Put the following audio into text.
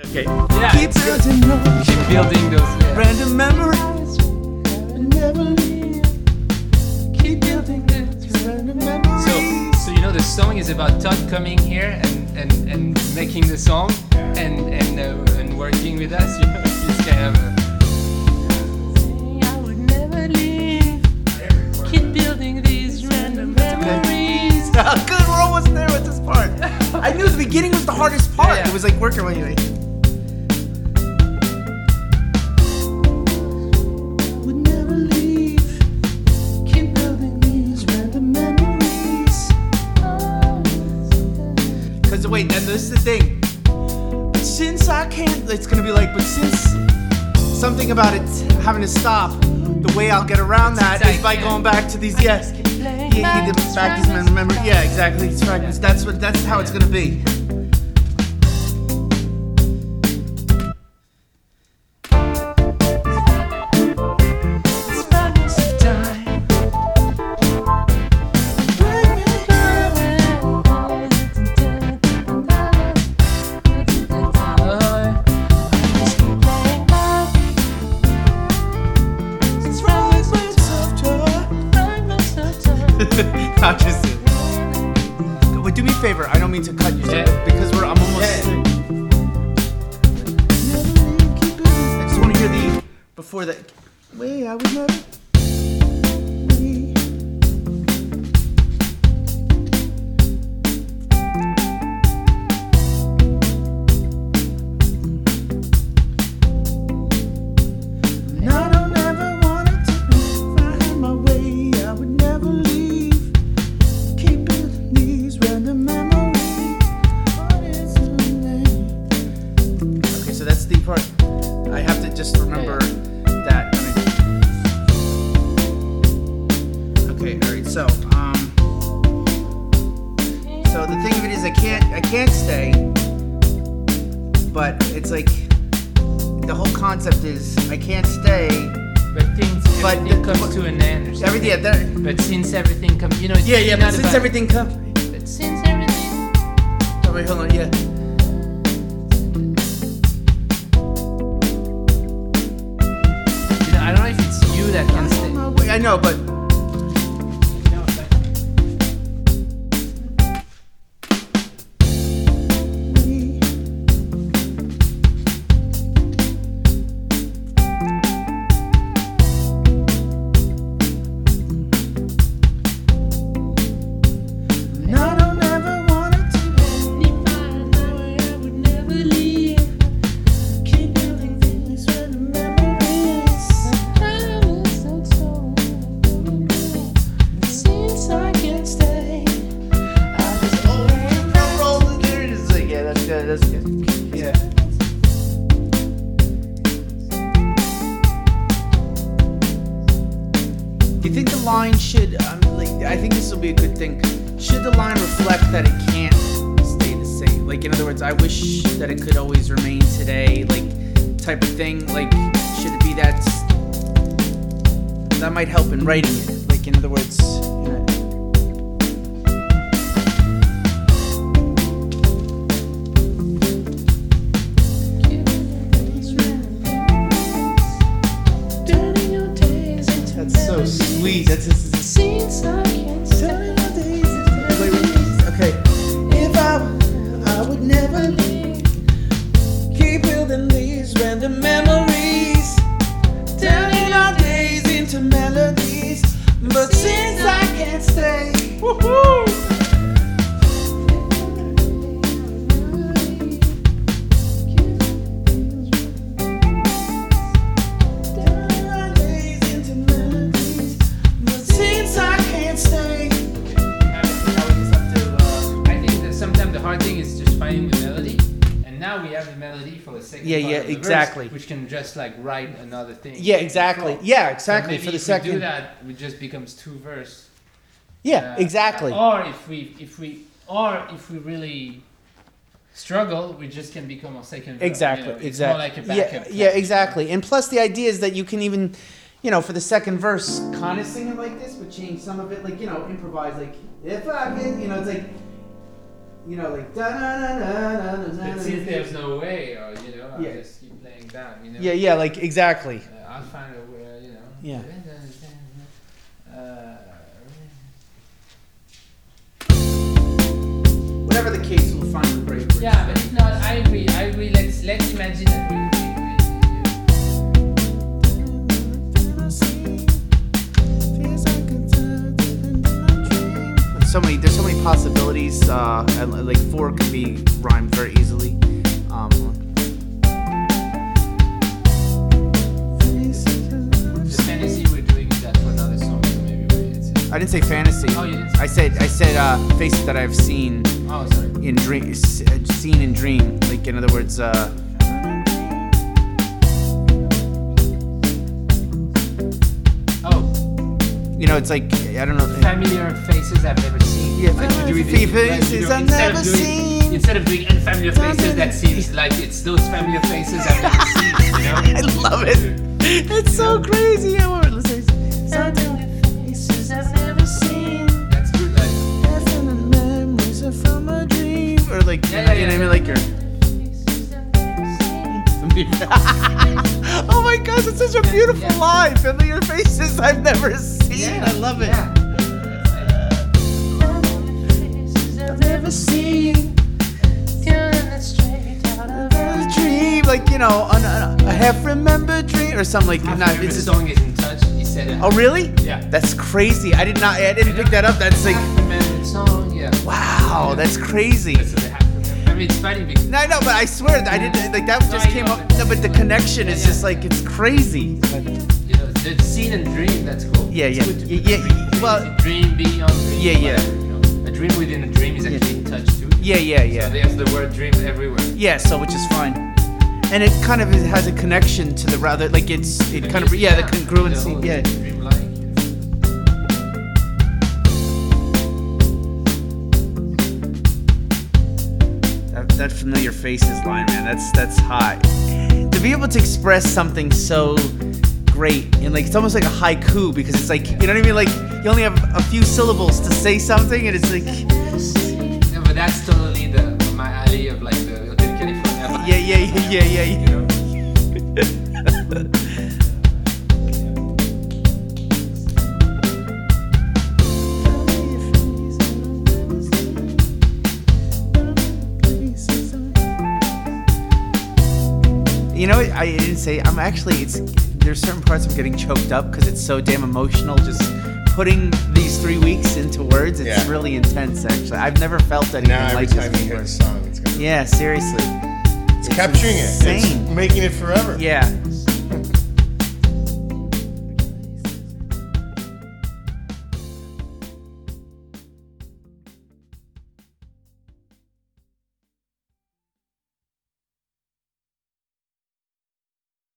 Okay. Yeah, Keep it's good. building those Keep building those. Yeah. random memories. Never leave. Keep building those random memories. So you know the song is about Todd coming here and making the song and working with us. You know, it's kind of. I would never leave. Keep building these random memories. Good, we're almost there with this part. I knew the beginning was the hardest part. Yeah. It was like working my way. Would never leave. Keep building these random memories. Cause wait, and this is the thing. But since I can't, it's gonna be like, but since something about it having to stop, the way I'll get around that Since I is by can't. going back to these back these memories. Yeah, exactly. These fragments. That's how it's gonna be. Not just it. Wait, do me a favor. I don't mean to cut you, Yeah. because I'm almost. Yeah. I just want to hear the before that. Wait, I would never. And I don't ever want it to find my way. I would never leave. Keep building these random memories. What is your name? Okay, so that's the part. I have to just remember that. Okay, all right. So the thing of it is, I can't stay. But it's like the whole concept is I can't stay. But But everything the- comes to an end. Or something. Everything, yeah, that, But since everything comes, you know. It's yeah. not But since about- everything comes. But since everything. Oh, wait, hold on. Yeah. You know, I don't know if it's you that can stay. Wait, I know, but. You know, like, And I don't ever want it to I would never leave. Keep building things random memories. Since I can't stay, I just roll the there. It's like, yeah, that's good. That's good. Yeah. Do you think the line should? I think this will be a good thing. Should the line reflect that it can't stay the same? Like, in other words, I wish that it could always remain today, like, type of thing. Like, should it be that might help in writing it? Like, in other words, you know. That's so sweet. That's okay. If I would never leave. Keep building these random memories, turning our days into melodies. But since I can't stay, woohoo! Turning our days into melodies. But since I can't stay. I think that sometimes the hard thing is just finding the melody, and now we have the melody for the second Yeah, part yeah, of the exactly. verse, which can just like write another thing. Yeah, exactly. Yeah, exactly. So For the maybe if second. we do that, it just becomes two verse. Yeah, exactly. Or if we really struggle, we just can become a second verse. Exactly, You know, it's exactly. more like a backup. Yeah, track. exactly. And plus, the idea is that you can even, for the second verse, kind of sing it like this, but change some of it, like, improvise, like, if I can, it's like, like, da da da da da da. But since there's no way, or I'll Yeah. just keep playing down, you know. Yeah, like exactly. I'll find a way, you know. Yeah. Whatever the case, we'll find the great bridge. Yeah, but if not, I agree. Let's imagine that we There's so many possibilities. And, like 4 could be rhymed very easily. The fantasy we're doing that for another song, so maybe I didn't say fantasy. Oh, you didn't say I said faces that I've seen oh, sorry. in dream, seen in dream. Like in other words, you know, it's like I don't know. Familiar faces I've never seen. Yeah, Like you do it- faces like you do- I've instead never of doing- seen. Instead of doing unfamiliar faces, that seems like it's those familiar faces I've never seen. You know? I love it. It's so crazy. I want to listen. Faces I've never seen. That's good. Like, Definite memories are from a dream. Or like, Yeah, you know what I mean? Like your. Faces I've never seen. Oh my gosh, it's such a beautiful Yeah. line. Familiar faces I've never seen. I love it. Yeah. Faces I've never seen. Turning straight out of A dream, like you know, a half-remembered dream or something like. My Not, favorite it's just, song is In Touch. He said it. oh really? Yeah. That's crazy. I didn't pick that up. That's like, Half-remembered song. Yeah. wow, that's crazy. That's what they have to remember. I mean, it's funny because No, I know, but I swear that I didn't like that. Just I came know, up. but- No, but the connection is Yeah, just yeah. like it's crazy. But, you know the scene and dream. That's cool. Yeah, It's yeah. good to Yeah, put yeah, dream, well- dream beyond dream. Yeah, yeah. whatever, you know. A dream within a dream is actually in touch too. yeah, So there's the word dream everywhere. yeah. So which is fine, and it kind of has a connection to the rather like it kind of music, the congruency. whole Yeah. Dreamlike. That familiar faces line, man. That's hot. To be able to express something so great and like it's almost like a haiku because it's like you know what I mean. Like you only have a few syllables to say something, and it's like Yeah, but that's totally my alley of like the Hotel California. yeah. You know? You know, I didn't say. I'm actually. There's certain parts I'm getting choked up because it's so damn emotional. Just putting these 3 weeks into words, it's Yeah. really intense. Actually, I've never felt anything Now every like time this you hear before. the song, it's gonna Yeah, seriously. it's capturing it. insane. It's making it forever. Yeah.